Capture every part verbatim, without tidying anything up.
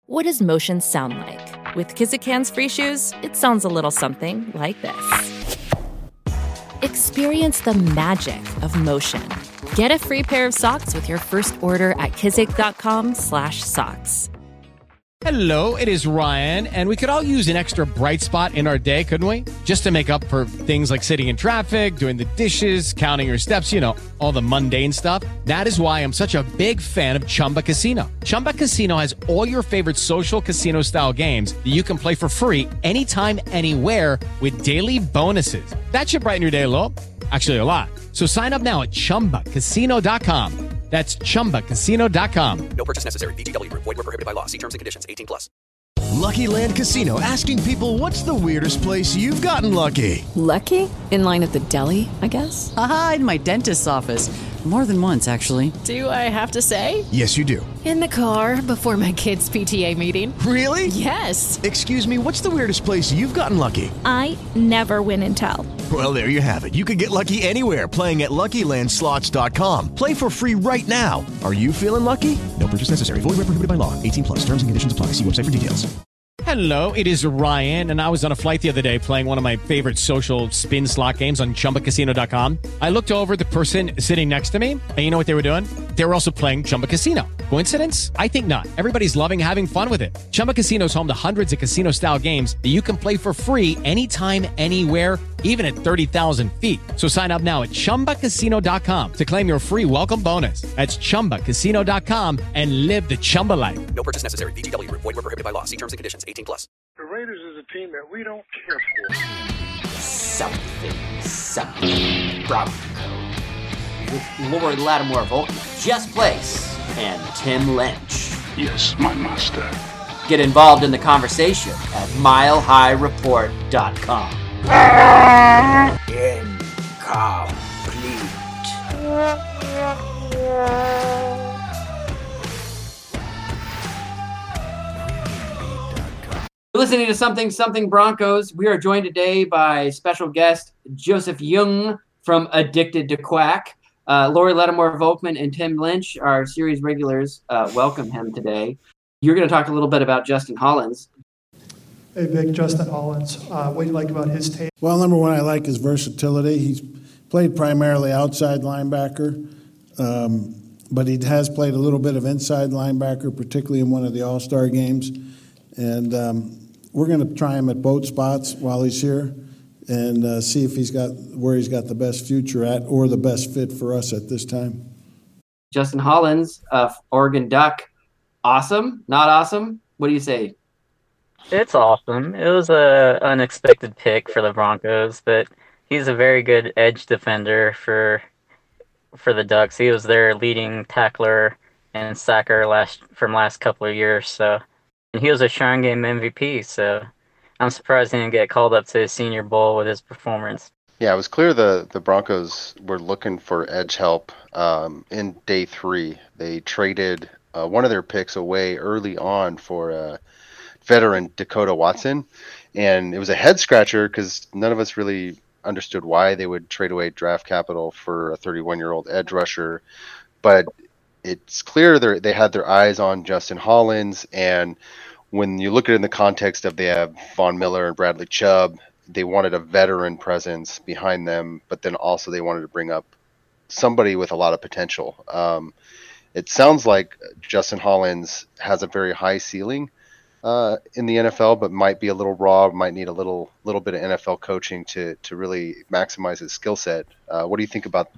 What does motion sound like? With Kizikans free shoes, it sounds a little something like this. Experience the magic of motion. Get a free pair of socks with your first order at kizik.com slash socks. Hello, it is Ryan, and we could all use an extra bright spot in our day, couldn't we? Just to make up for things like sitting in traffic, doing the dishes, counting your steps, you know, all the mundane stuff. That is why I'm such a big fan of Chumba Casino. Chumba Casino has all your favorite social casino-style games that you can play for free anytime, anywhere with daily bonuses. That should brighten your day a little. Actually, a lot. So sign up now at chumba casino dot com. That's chumba casino dot com. No purchase necessary. V G W Group. Void where prohibited by law. See terms and conditions. eighteen plus. Lucky Land Casino, asking people, what's the weirdest place you've gotten lucky? Lucky? In line at the deli, I guess? Aha, in my dentist's office. More than once, actually. Do I have to say? Yes, you do. In the car before my kids' P T A meeting. Really? Yes. Excuse me, what's the weirdest place you've gotten lucky? I never win and tell. Well, there you have it. You can get lucky anywhere, playing at Lucky Land Slots dot com. Play for free right now. Are you feeling lucky? No purchase necessary. Void where prohibited by law. eighteen plus. Terms and conditions apply. See website for details. Hello, it is Ryan, and I was on a flight the other day playing one of my favorite social spin slot games on chumba casino dot com. I looked over at the person sitting next to me, and you know what they were doing? They were also playing Chumba Casino. Coincidence? I think not. Everybody's loving having fun with it. Chumba Casino is home to hundreds of casino-style games that you can play for free anytime, anywhere, even at thirty thousand feet. So sign up now at chumba casino dot com to claim your free welcome bonus. That's chumba casino dot com and live the Chumba life. No purchase necessary. V G W Group. Void where prohibited by law. See terms and conditions. eighteen plus. The Raiders is a team that we don't care for. Something, something, Bronco. With Lord Lattimore Volkman, Jess Place, and Tim Lynch. Yes, my master. Get involved in the conversation at mile high report dot com. Incomplete. You're listening to Something Something Broncos. We are joined today by special guest Joseph Young from Addicted to Quack. Uh, Lori Lattimore Volkman and Tim Lynch, our series regulars, uh, welcome him today. You're going to talk a little bit about Justin Hollins. Hey, Vic, Justin Hollins. Uh, what do you like about his tape? Well, number one, I like his versatility. He's played primarily outside linebacker, um, but he has played a little bit of inside linebacker, particularly in one of the All-Star games. And um, we're going to try him at both spots while he's here and uh, see if he's got where he's got the best future at or the best fit for us at this time. Justin Hollins, uh, Oregon Duck. Awesome? Not awesome? What do you say? It's awesome. It was a unexpected pick for the Broncos, but he's a very good edge defender for for the Ducks. He was their leading tackler and sacker last from last couple of years, so and he was a Shrine Game M V P, so I'm surprised he didn't get called up to the Senior Bowl with his performance. Yeah, it was clear the, the Broncos were looking for edge help um, in day three. They traded uh, one of their picks away early on for uh, veteran Dakota Watson, and it was a head scratcher because none of us really understood why they would trade away draft capital for a thirty-one-year-old edge rusher, but it's clear they had their eyes on Justin Hollins, and when you look at it in the context of they have Von Miller and Bradley Chubb, they wanted a veteran presence behind them, but then also they wanted to bring up somebody with a lot of potential. Um, it sounds like Justin Hollins has a very high ceiling uh, in the N F L, but might be a little raw, might need a little little bit of N F L coaching to to really maximize his skill set. Uh, what do you think about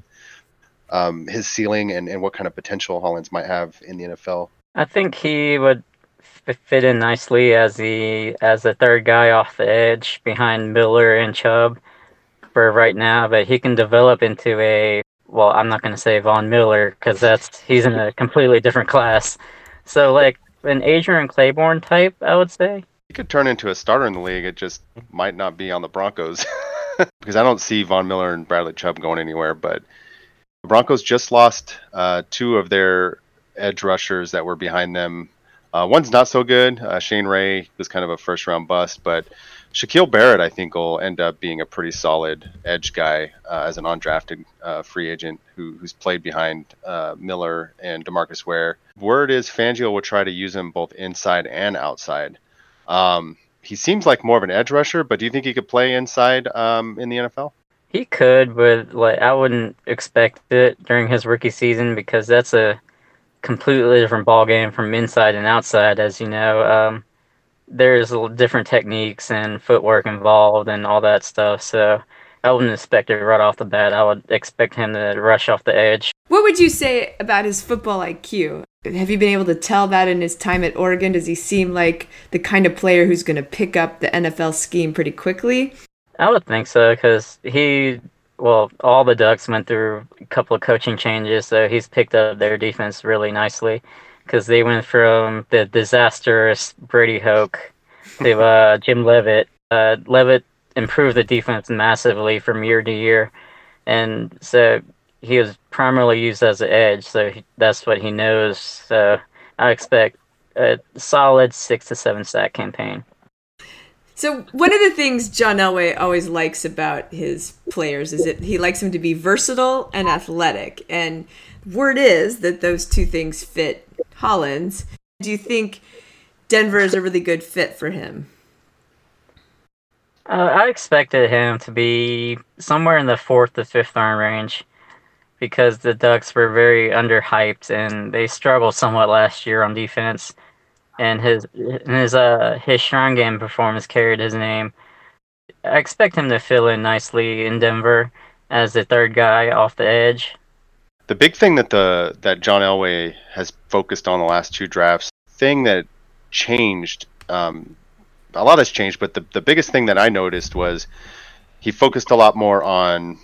um, his ceiling and, and what kind of potential Hollins might have in the N F L? I think he would fit in nicely as the as the third guy off the edge behind Miller and Chubb for right now, but he can develop into a, well, I'm not going to say Von Miller because that's he's in a completely different class. So like an Adrian Claiborne type, I would say. He could turn into a starter in the league. It just might not be on the Broncos because I don't see Von Miller and Bradley Chubb going anywhere. But the Broncos just lost uh, two of their edge rushers that were behind them Uh, one's not so good. Uh, Shane Ray was kind of a first round bust, but Shaquille Barrett, I think, will end up being a pretty solid edge guy uh, as an undrafted uh, free agent who, who's played behind uh, Miller and DeMarcus Ware. Word is Fangio will try to use him both inside and outside. Um, he seems like more of an edge rusher, but do you think he could play inside um, in the N F L? He could, but like I wouldn't expect it during his rookie season because that's a completely different ball game from inside and outside, as you know. Um, there's different techniques and footwork involved and all that stuff, so I wouldn't expect it right off the bat. I would expect him to rush off the edge. What would you say about his football I Q? Have you been able to tell that in his time at Oregon? Does he seem like the kind of player who's going to pick up the N F L scheme pretty quickly? I would think so, because he, well, all the Ducks went through a couple of coaching changes, so he's picked up their defense really nicely, because they went from the disastrous Brady Hoke to uh, Jim Leavitt. Uh, Leavitt improved the defense massively from year to year, and so he was primarily used as an edge, so he, that's what he knows. So I expect a solid six to seven sack campaign. So one of the things John Elway always likes about his players is that he likes them to be versatile and athletic. And word is that those two things fit Hollins. Do you think Denver is a really good fit for him? Uh, I expected him to be somewhere in the fourth to fifth round range because the Ducks were very underhyped and they struggled somewhat last year on defense. And his his uh his strong game performance carried his name. I expect him to fill in nicely in Denver as the third guy off the edge. The big thing that the that John Elway has focused on the last two drafts, thing that changed, um, a lot has changed, but the, the biggest thing that I noticed was he focused a lot more on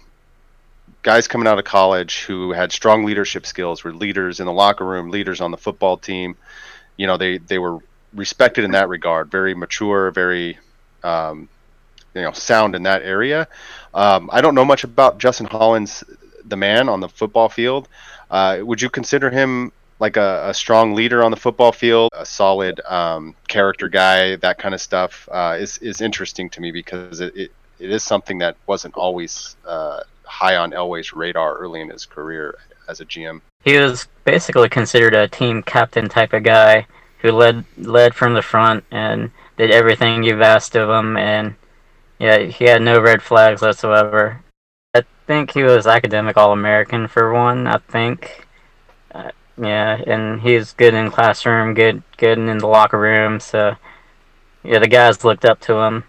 guys coming out of college who had strong leadership skills, were leaders in the locker room, leaders on the football team. You know, they, they were respected in that regard, very mature, very, um, you know, sound in that area. Um, I don't know much about Justin Hollins, the man on the football field. Uh, would you consider him like a, a strong leader on the football field, a solid um, character guy, that kind of stuff uh, is, is interesting to me because it, it, it is something that wasn't always uh, high on Elway's radar early in his career as a G M. He was basically considered a team captain type of guy who led led from the front and did everything you've asked of him, and yeah, he had no red flags whatsoever. I think he was academic All-American for one, I think. Uh, yeah, and he's good in classroom, good good in the locker room, so yeah, the guys looked up to him.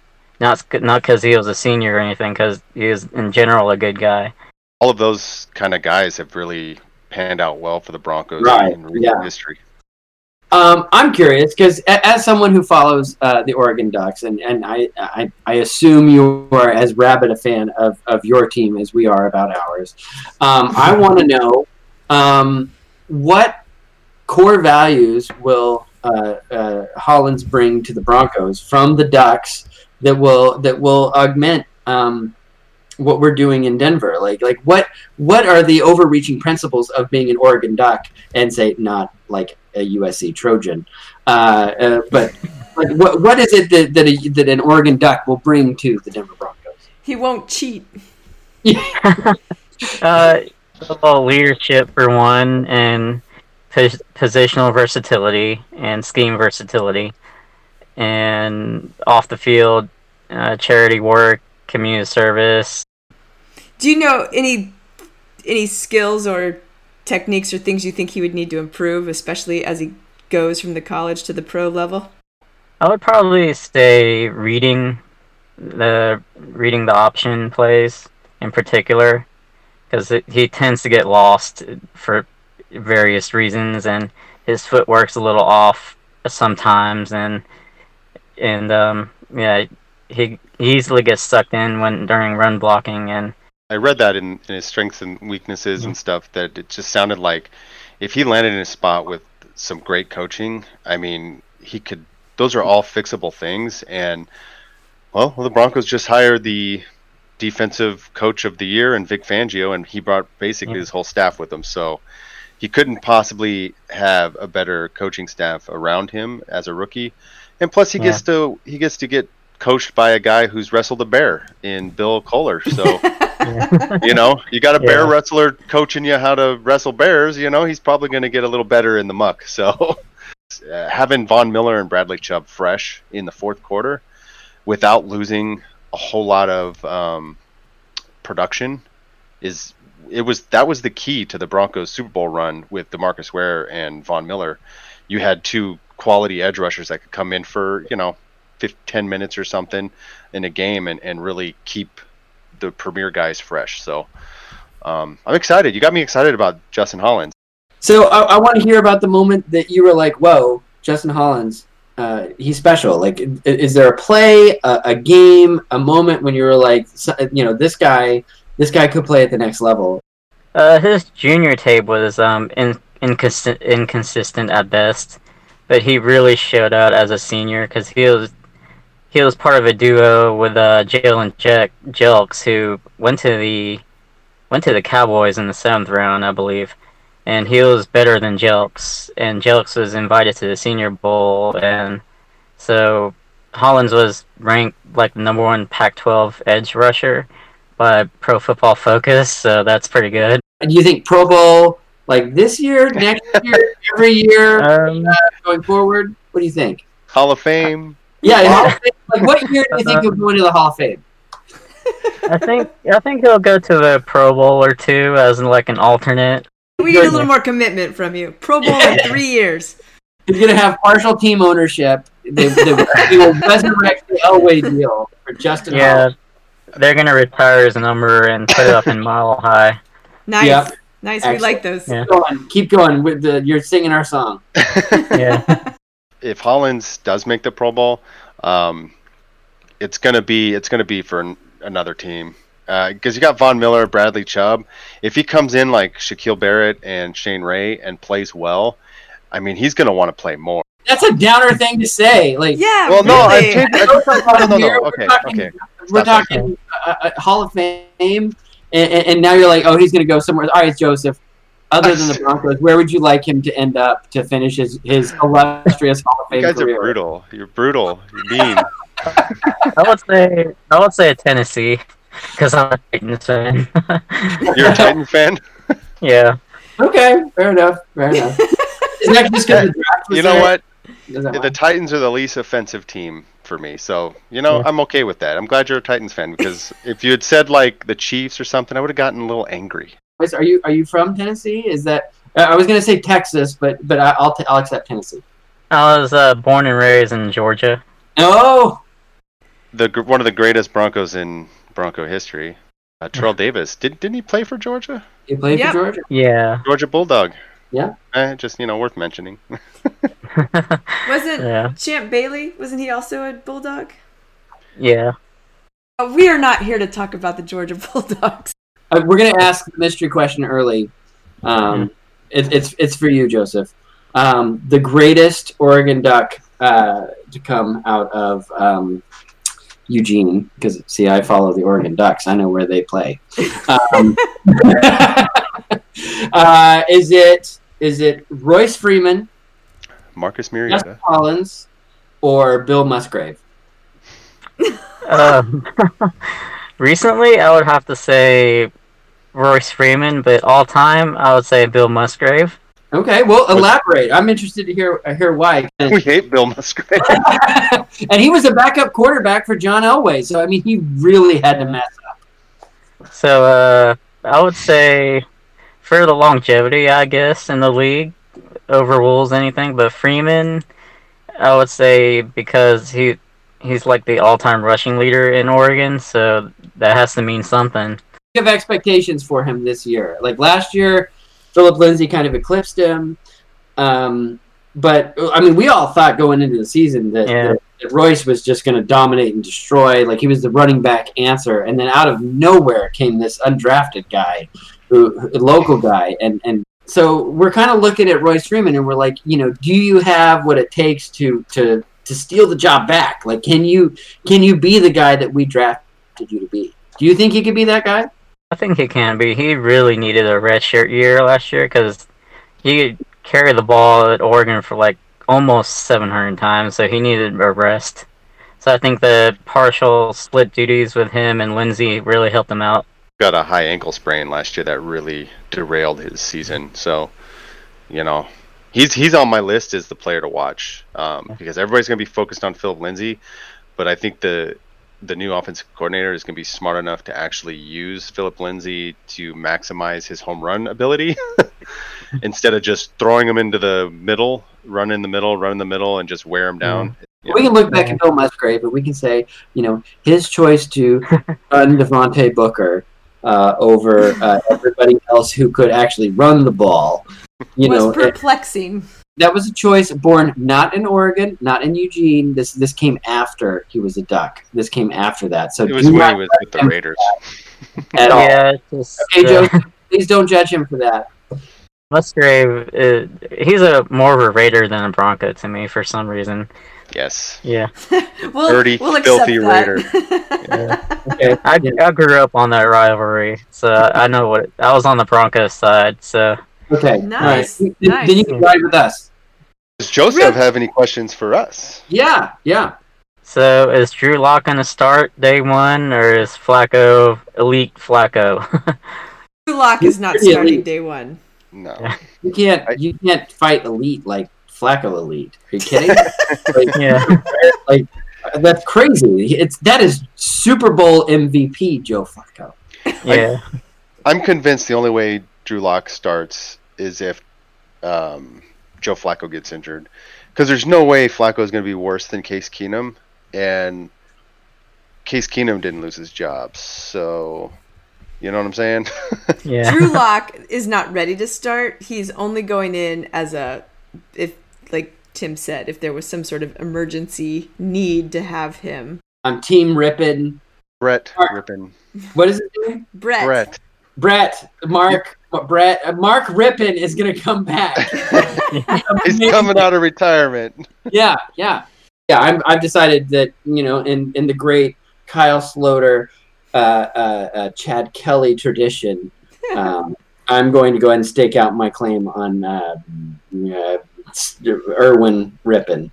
Not not because he was a senior or anything, because he was in general a good guy. All of those kind of guys have really panned out well for the Broncos right. in recent yeah. history. Um, I'm curious because as someone who follows uh, the Oregon Ducks, and, and I, I I assume you are as rabid a fan of, of your team as we are about ours, um, I want to know um, what core values will uh, uh, Hollins bring to the Broncos from the Ducks that will that will augment um, what we're doing in Denver. Like like what what are the overreaching principles of being an Oregon Duck and say not like a U S C Trojan, uh, uh, but like what what is it that that, a, that an Oregon Duck will bring to the Denver Broncos? He won't cheat. uh, well, leadership for one, and pos- positional versatility and scheme versatility, and off the field uh, charity work, community service. Do you know any any skills or techniques or things you think he would need to improve, especially as he goes from the college to the pro level? I would probably say reading the reading the option plays in particular, because he tends to get lost for various reasons, and his footwork's a little off sometimes, and and um, yeah, he easily gets sucked in when during run blocking. And I read that in, in his strengths and weaknesses mm-hmm. and stuff, that it just sounded like if he landed in a spot with some great coaching, I mean, he could, those are all fixable things. And, well, well the Broncos just hired the defensive coach of the year and Vic Fangio, and he brought basically yeah. his whole staff with him. So he couldn't possibly have a better coaching staff around him as a rookie, and plus he Yeah. gets to he gets to get coached by a guy who's wrestled a bear in Bill Kohler. So you know, you got a bear Yeah. wrestler coaching you how to wrestle bears. You know, he's probably going to get a little better in the muck. So uh, having Von Miller and Bradley Chubb fresh in the fourth quarter without losing a whole lot of um, production is it was that was the key to the Broncos Super Bowl run with DeMarcus Ware and Von Miller. You had two quality edge rushers that could come in for, you know, five, ten minutes or something in a game and, and really keep the premier guys fresh. So um, I'm excited. You got me excited about Justin Hollins. So I, I want to hear about the moment that you were like, whoa, Justin Hollins, uh, he's special. Like, i- is there a play, a, a game, a moment when you were like, so- you know, this guy, this guy could play at the next level? Uh, his junior tape was um in, inconsistent, inconsistent at best, but he really showed out as a senior because he was he was part of a duo with uh Jalen Jack Jelks, who went to the went to the Cowboys in the seventh round, I believe, and he was better than Jelks, and Jelks was invited to the Senior Bowl, and so Hollins was ranked like the number one Pac twelve edge rusher by Pro Football Focus, so that's pretty good. Do you think Pro Bowl, like this year, next year, every year, Um, uh, going forward? What do you think? Hall of Fame. Yeah, Hall of Fame, like what year do you think he'll go into the Hall of Fame? I think I think he'll go to the Pro Bowl or two as like an alternate. We need a little more commitment from you. Pro Bowl in three years. He's going to have partial team ownership. They, they, they will resurrect the Elway deal for Justin Yeah, Hollins. they're gonna retire his number and put it up in Mile High. Nice. Yep. Nice. We like those. Yeah. Keep going. Keep going with the. You're singing our song. Yeah. If Hollins does make the Pro Bowl, um, it's gonna be it's gonna be for an, another team because uh, you got Von Miller, Bradley Chubb. If he comes in like Shaquille Barrett and Shane Ray and plays well, I mean he's gonna want to play more. That's a downer thing to say. Like, yeah. Well, no, I really. changed. I just, no, no, no, We're no. Okay, talking- okay. We're Stop that. talking uh, uh, Hall of Fame, and, and, and now you're like, oh, he's going to go somewhere. All right, Joseph. Other than the Broncos, where would you like him to end up to finish his, his illustrious Hall of Fame You guys career? are brutal. You're brutal. You're mean. I would say I would say Tennessee because I'm a Titans fan. You're a Titan fan. Yeah. Okay, fair enough. Fair enough. Is that just because the draft was You know there? what? Does that The matter? Titans are the least offensive team for me, so you know Yeah. I'm okay with that. I'm glad you're a Titans fan because if you had said like the Chiefs or something, I would have gotten a little angry. Wait, Are you are you from Tennessee? Is that uh, I was going to say Texas, but but I, I'll t- I'll accept Tennessee. I was uh, born and raised in Georgia. Oh, The gr- one of the greatest Broncos in Bronco history, uh, Terrell Davis. Did didn't he play for Georgia? you played Yep. for Georgia? Yeah. Georgia Bulldog. Yeah. Eh, just you know, worth mentioning. Wasn't Yeah. Champ Bailey? Wasn't he also a Bulldog? Yeah. Uh, We are not here to talk about the Georgia Bulldogs. Uh, we're going to ask the mystery question early. Um, it, it's it's for you, Joseph. Um, the greatest Oregon Duck uh, to come out of um, Eugene, because see, I follow the Oregon Ducks. I know where they play. Um, uh, is it is it Royce Freeman, Marcus Justin Mariota. Collins, or Bill Musgrave? Um, recently, I would have to say Royce Freeman, but all time, I would say Bill Musgrave. Okay, well, elaborate. I'm interested to hear uh, hear why. We hate Bill Musgrave. And he was a backup quarterback for John Elway, so I mean, he really had to mess up. So, uh, I would say for the longevity, I guess, in the league, overrules anything. But Freeman, I would say because he he's like the all-time rushing leader in Oregon, so that has to mean something. You have expectations for him this year. Like last year, Philip Lindsay kind of eclipsed him. Um, but, I mean, we all thought going into the season that, Yeah. that, that Royce was just going to dominate and destroy. Like, he was the running back answer. And then out of nowhere came this undrafted guy, who a local guy. And, and so we're kind of looking at Royce Freeman, and we're like, you know, do you have what it takes to to to steal the job back? Like, can you can you be the guy that we drafted you to be? Do you think he could be that guy? I think he can be. He really needed a redshirt year last year because he could carry the ball at Oregon for like almost seven hundred times, so he needed a rest. So I think the partial split duties with him and Lindsey really helped him out. Got a high ankle sprain last year that really derailed his season. So, you know, he's he's on my list as the player to watch um, because everybody's going to be focused on Philip Lindsay, but I think the the new offensive coordinator is going to be smart enough to actually use Philip Lindsay to maximize his home run ability instead of just throwing him into the middle, run in the middle, run in the middle, and just wear him down. Mm-hmm. We can look back at Bill Musgrave, but we can say, you know, his choice to run Devontae Booker uh, over uh, everybody else who could actually run the ball, you was know, perplexing. It, that was a choice born not in Oregon, not in Eugene. This this came after he was a Duck. This came after that. So it was when he was with the Raiders. At all. Yeah, just, okay, uh, Joe, please don't judge him for that. Musgrave, uh, he's a more of a Raider than a Bronco to me for some reason. Yes. Yeah. we'll, Dirty, we'll filthy Raider. Yeah. Okay. I, I grew up on that rivalry, so I know what it, I was on the Broncos side. So okay, nice. Right. nice. Then you can ride with us. Does Joseph have any questions for us? Yeah, yeah. So is Drew Lock going to start day one, or is Flacco elite Flacco? Drew Lock is not Pretty starting elite. day one. No. You can't. You can't fight elite like Flacco elite. Are you kidding? like, Yeah. Like that's crazy. It's that is Super Bowl M V P Joe Flacco. Yeah. I'm convinced the only way Drew Lock starts is if um, Joe Flacco gets injured, because there's no way Flacco is going to be worse than Case Keenum, and Case Keenum didn't lose his job, so you know what I'm saying? Yeah. Drew Lock is not ready to start. He's only going in as a, if like Tim said, if there was some sort of emergency need to have him. I'm Team Rippin. Brett Rippin. What is his name? Brett. Brett. Brett. Mark. Brett. uh, Mark Rippin is gonna come back. He's coming out of retirement. Yeah, yeah, yeah. I'm. I've decided that you know, in in the great Kyle Sloter, uh, uh, uh, Chad Kelly tradition, um, I'm going to go ahead and stake out my claim on uh, uh, Erwin Rippin.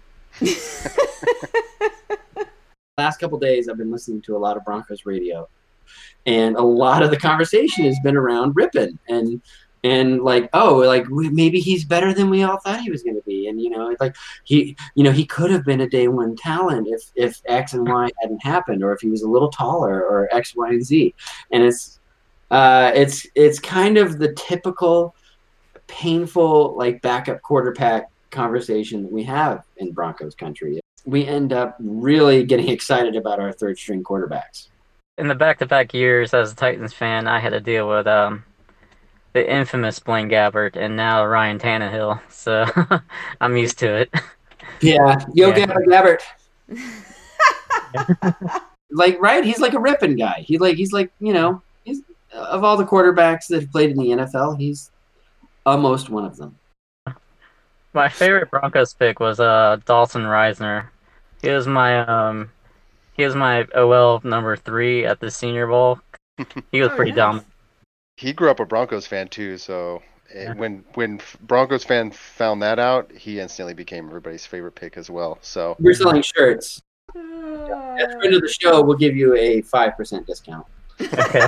Last couple days, I've been listening to a lot of Broncos radio, and a lot of the conversation has been around Rippin and and like, oh, like maybe he's better than we all thought he was going to be, and you know, it's like he, you know, he could have been a day one talent if if X and Y hadn't happened, or if he was a little taller, or X, Y, and Z, and it's uh, it's it's kind of the typical painful like backup quarterback conversation that we have in Broncos country. We end up really getting excited about our third string quarterbacks. In the back-to-back years as a Titans fan, I had to deal with um, the infamous Blaine Gabbert and now Ryan Tannehill, so I'm used to it. Yeah, yo, Yeah. Gabbert, Gabbert. Like, right? He's like a ripping guy. He like he's like you know, he's of all the quarterbacks that have played in the N F L, he's almost one of them. My favorite Broncos pick was uh, Dalton Reisner. He was my um, he was my O L number three at the Senior Bowl. He was Oh, pretty nice. dumb. He grew up a Broncos fan too, so eh, when when Broncos fan found that out, he instantly became everybody's favorite pick as well. So We're selling shirts. As a friend of the show, we'll give you a five percent discount. Okay.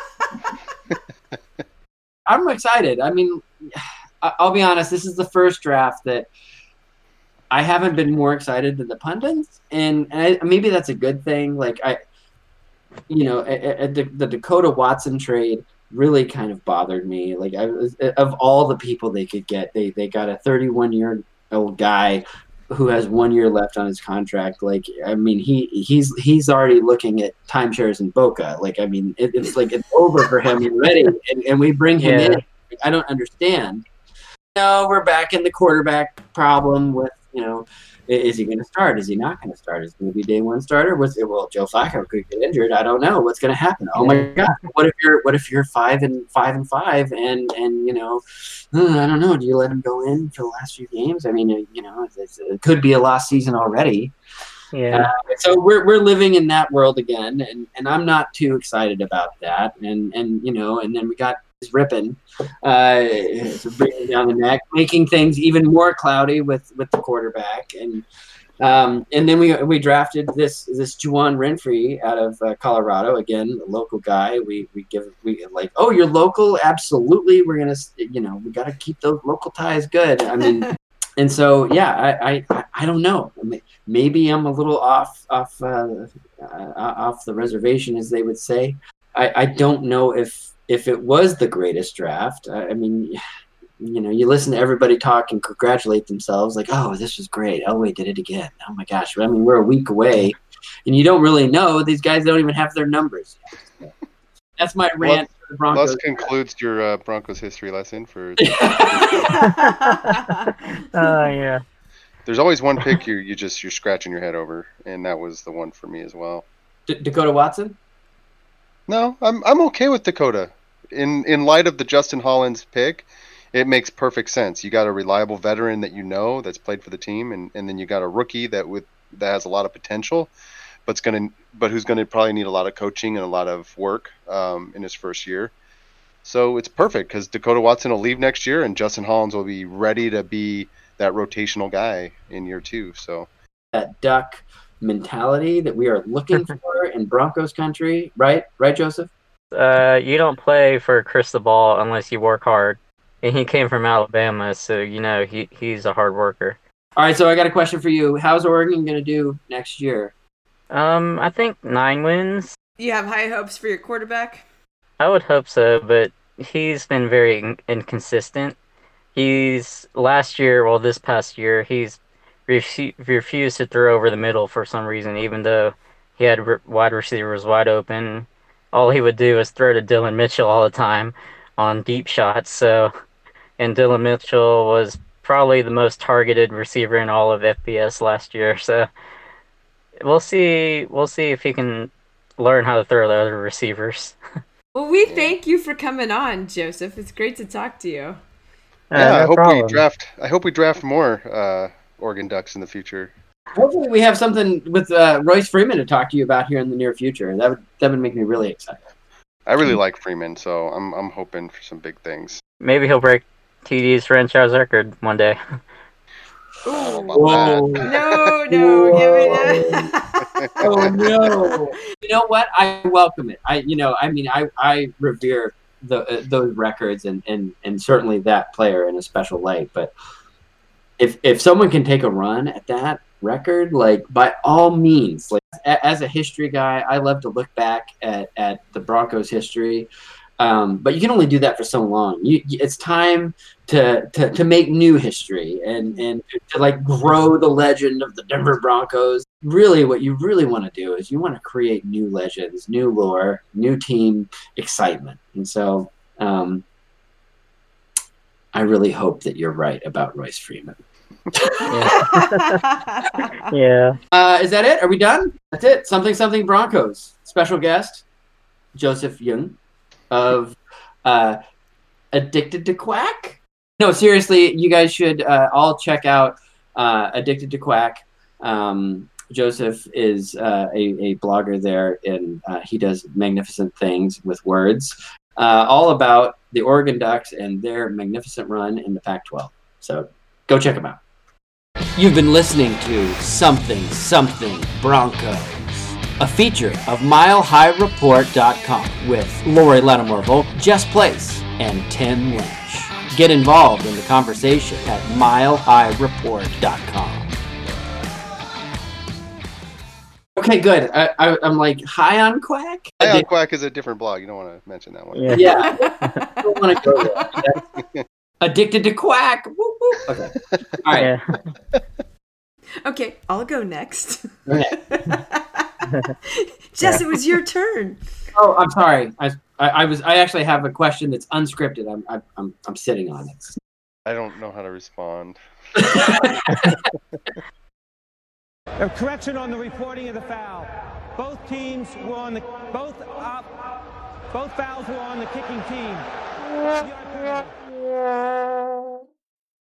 I'm excited. I mean, I- I'll be honest. This is the first draft that I haven't been more excited than the pundits, and, and I, maybe that's a good thing. Like I, you know, a- a- the, the Dakota Watson trade really kind of bothered me. Like I was, of all the people they could get, they they got a thirty-one year old guy who has one year left on his contract. Like I mean, he he's he's already looking at timeshares in Boca. Like I mean, it, it's like it's over for him already, and, and we bring him Yeah. in. I don't understand. No, we're back in the quarterback problem with, you know, i- is he going to start? Is he not going to start? Is it going to be day one starter? What's it? Well, Joe Flacco could get injured. I don't know what's going to happen. Oh my God! What if you're what if you're five and five and five and and you know, uh, I don't know. Do you let him go in for the last few games? I mean, uh, you know, it's, it could be a lost season already. Yeah. Uh, so we're we're living in that world again, and, and I'm not too excited about that. And and you know, and then we got is ripping, uh, bringing down the neck, making things even more cloudy with, with the quarterback. And um, and then we we drafted this this Juwan Renfree out of uh, Colorado, again, a local guy. We we give we like, oh, you're local, absolutely. We're gonna, you know, we got to keep those local ties good. I mean, and so yeah, I I, I don't know. I mean, maybe I'm a little off off uh, uh, off the reservation, as they would say. I, I don't know if if it was the greatest draft. I, I mean, you know, you listen to everybody talk and congratulate themselves, like, oh, this was great. Elway did it again. Oh my gosh. I mean, we're a week away, and you don't really know. These guys don't even have their numbers yet. That's my rant Well, for the Broncos. Thus concludes your uh, Broncos history lesson for. Oh yeah. There's always one pick you you just you're scratching your head over, and that was the one for me as well. D- Dakota Watson? No, I'm I'm okay with Dakota. In in light of the Justin Hollins pick, it makes perfect sense. You got a reliable veteran that you know that's played for the team, and, and then you got a rookie that with that has a lot of potential, but's gonna but who's gonna probably need a lot of coaching and a lot of work um, in his first year. So it's perfect because Dakota Watson will leave next year, and Justin Hollins will be ready to be that rotational guy in year two. So that Duck mentality that we are looking for in Broncos country, right? Right, Joseph? Uh, you don't play for Cristobal unless you work hard. And he came from Alabama, so you know he he's a hard worker. All right, so I got a question for you. How's Oregon going to do next year? Um, I think nine wins. You have high hopes for your quarterback? I would hope so, but he's been very in- inconsistent. He's last year, well, this past year, he's refu- refused to throw over the middle for some reason, even though he had re- wide receivers wide open. All he would do is throw to Dylan Mitchell all the time on deep shots. So, and Dylan Mitchell was probably the most targeted receiver in all of F B S last year. So, we'll see. We'll see if he can learn how to throw the other receivers. Well, we thank you for coming on, Joseph. It's great to talk to you. Uh, yeah, no I hope problem. we draft. I hope we draft more uh, Oregon Ducks in the future. Hopefully we have something with uh, Royce Freeman to talk to you about here in the near future. That would that would make me really excited. I really like Freeman, so I'm I'm hoping for some big things. Maybe he'll break T D's franchise record one day. Whoa. No, no, give me that. Oh no! You know what? I welcome it. I, you know, I mean, I, I revere the uh, those records and, and, and certainly that player in a special light. But if if someone can take a run at that record, like by all means, like a, as a history guy, I love to look back at, at the Broncos history. Um, but you can only do that for so long. You, it's time to, to, to make new history and, and to, to like grow the legend of the Denver Broncos. Really, what you really want to do is you want to create new legends, new lore, new team excitement. And so um, I really hope that you're right about Royce Freeman. Yeah. yeah. Uh, is that it? Are we done? That's it. Something, something Broncos. Special guest, Joseph Young of uh, Addicted to Quack. No, seriously, you guys should uh, all check out uh, Addicted to Quack. Um, Joseph is uh, a, a blogger there, and uh, he does magnificent things with words, uh, all about the Oregon Ducks and their magnificent run in the Pac twelve. So go check them out. You've been listening to Something Something Broncos, a feature of mile high report dot com with Lori Lattimore-Volk, Jess Place, and Tim Lynch. Get involved in the conversation at mile high report dot com. Okay, good. I, I, I'm like high on Quack. High on Quack is a different blog. You don't want to mention that one. Yeah. Yeah, I don't want to go there. That's Addicted to Quack. Woo, woo. Okay. All right. Yeah. Okay, I'll go next. Okay. Jess, it was your turn. Oh, I'm sorry. I, I, I was. I actually have a question that's unscripted. I'm. I, I'm. I'm sitting on it. I don't know how to respond. A correction on the reporting of the foul. Both teams were on the both uh, both fouls were on the kicking team.